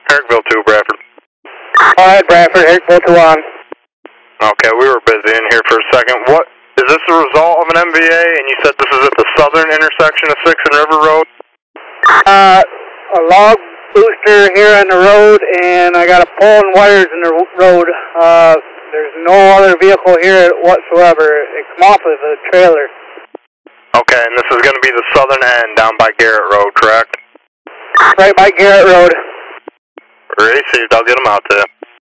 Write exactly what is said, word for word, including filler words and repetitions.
Herrickville two, Bradford. All right, Bradford, Herrickville two on. Okay, we were busy in here for a second. What, is this the result of an M V A, and you said this is at the southern intersection of sixth and River Road? Uh, a log booster here on the road, and I got a pole and wires in the road. Uh, there's no other vehicle here whatsoever. It come off of the trailer. Okay, and this is going to be the southern end down by Garrett Road, correct? Right by Garrett Road. Received, I'll get them out to you.